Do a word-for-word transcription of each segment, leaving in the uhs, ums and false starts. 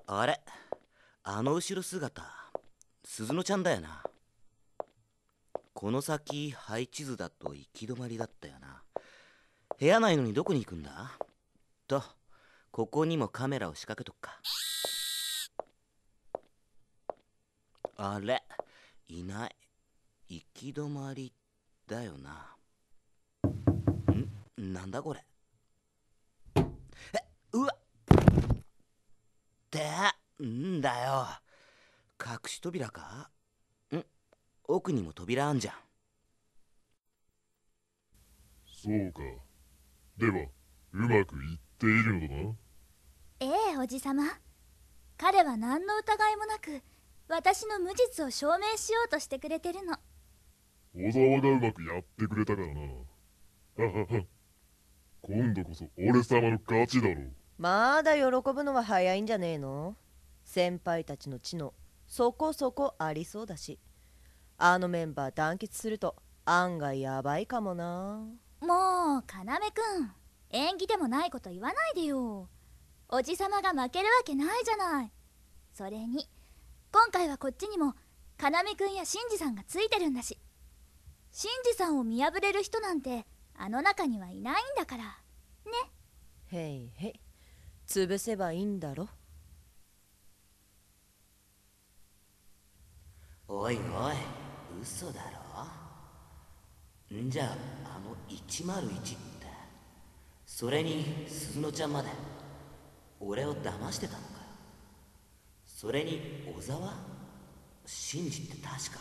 あれ、あの後ろ姿、鈴乃ちゃんだよな。この先配置図だと行き止まりだったよな。部屋ないのにどこに行くんだと、ここにもカメラを仕掛けとくか。あれ、いない。行き止まりだよな。んなんだこれ。え、うわってんだよ。隠し扉か。ん奥にも扉あんじゃん。 そうか。ではうまくいっているのだな。 ええ、おじさま。彼は何の疑いもなく私の無実を証明しようとしてくれてるの。 小沢がうまくやってくれたからな。ははは。今度こそ俺様の勝ちだろう。 まだ喜ぶのは早いんじゃねえの。先輩たちの知能そこそこありそうだし、あのメンバー団結すると案外やばいかもな。 もう要くん、縁起でもないこと言わないでよ。おじさまが負けるわけないじゃない。それに今回はこっちにも要くんやシンジさんがついてるんだし、シンジさんを見破れる人なんてあの中にはいないんだからね。 へいへい、潰せばいいんだろ。 おいおい、嘘だろ。んじゃあ、あのいちまるいちって、それに鈴乃ちゃんまで俺を騙してたのかよ。それに小沢真司って確か。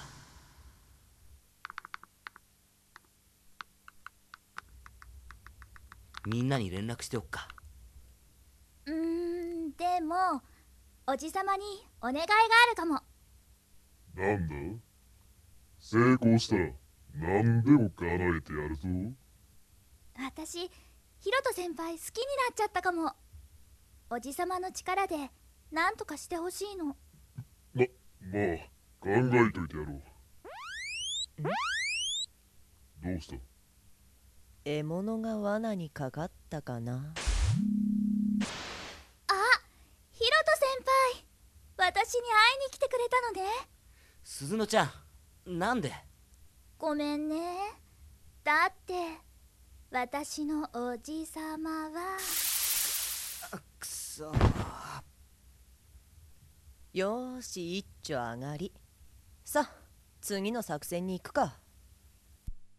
みんなに連絡しておくか。 うーんでもおじさまにお願いがあるかも。 なんだ？成功したら何でも叶えてやるぞ。 私ヒロト先輩好きになっちゃったかも。おじさまの力で何とかしてほしいの。 ま、まあ考えといてやろう。どうした？ 獲物が罠にかかったかな。 あ、ヒロト先輩、私に会いに来てくれたのね。 鈴乃ちゃん、なんで？ ごめんね。だって私のおじさまはくそ。 よーし、一丁上がり。さあ次の作戦に行くか。